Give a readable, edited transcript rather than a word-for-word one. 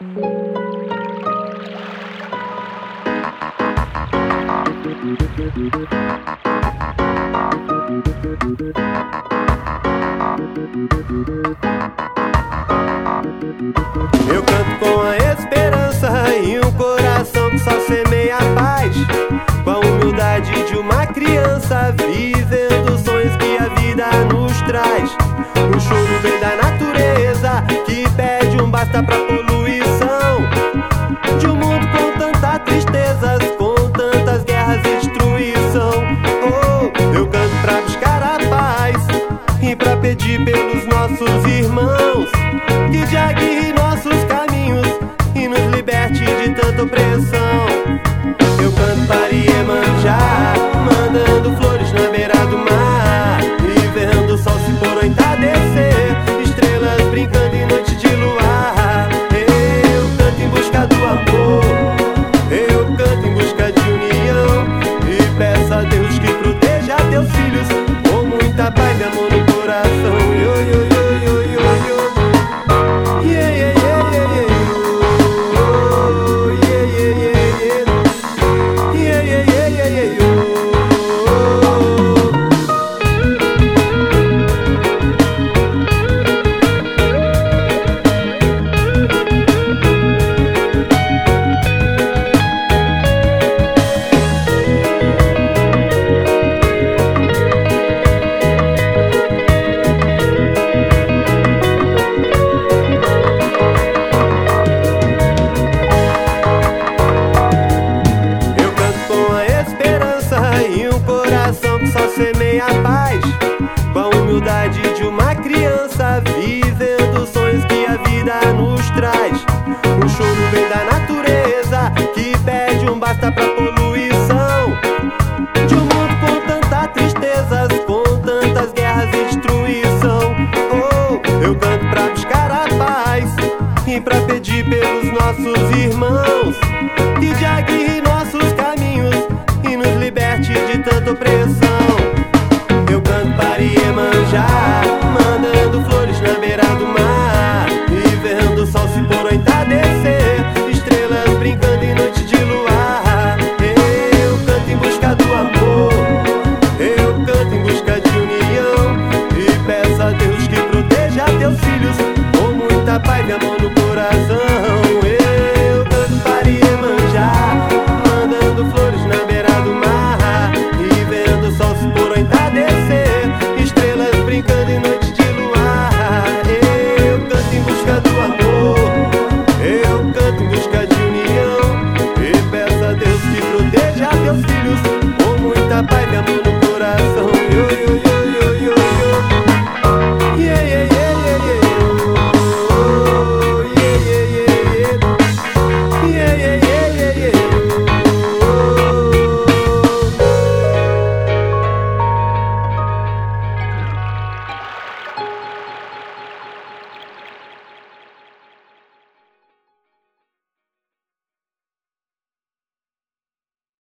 Eu canto com a esperança e um coração que só semeia a paz, com a humildade de uma criança vivendo sonhos que a vida nos traz. O choro vem da natureza que pede um basta pra poluição de um mundo com tantas tristezas, com tantas guerras e destruição. Oh, eu canto pra buscar a paz e pra pedir pelos nossos irmãos que já guie nossos caminhos e nos liberte de tanta opressão. Eu canto para Iemanjá, mandando flores na beira do mar e vendo o sol se pôr ou entardecer, estrelas brincando em noite de luar. Eu canto em busca do amor, eu canto em busca de união e peço a Deus que proteja teus filhos com muita paz e amor no coração. Yo, yo, yo, yo, yo, yo. Yeah, yeah, yeah, yeah, yeah. Oh, yeah, yeah, yeah, yeah. Yeah, yeah, yeah, yeah, yeah, yo. E um coração que só semeia a paz, com a humildade de uma criança vivendo sonhos que a vida nos traz. O choro vem da natureza que pede um basta pra poluição de um mundo com tantas tristezas, com tantas guerras e destruição. Oh, eu canto pra buscar a paz e pra pedir pelos nossos irmãos que já guie nossos caminhos e nos liberte de tanta opressão. Eu canto para Iemanjá, mandando flores na beira do mar e vendo o sol se pôr ou entardecer, estrelas brincando em noite de luar. Eu canto em busca do amor, eu canto em busca de união e peço a Deus que proteja teus filhos com muita paz e amor